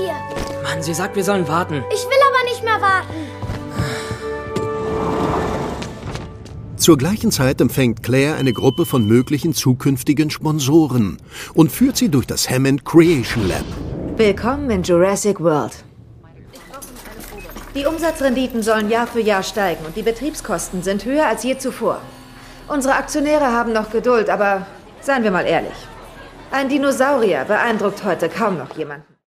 hier. Mann, sie sagt, wir sollen warten. Ich will aber nicht mehr warten. Zur gleichen Zeit empfängt Claire eine Gruppe von möglichen zukünftigen Sponsoren und führt sie durch das Hammond Creation Lab. Willkommen in Jurassic World. Die Umsatzrenditen sollen Jahr für Jahr steigen und die Betriebskosten sind höher als je zuvor. Unsere Aktionäre haben noch Geduld, aber seien wir mal ehrlich. Ein Dinosaurier beeindruckt heute kaum noch jemanden.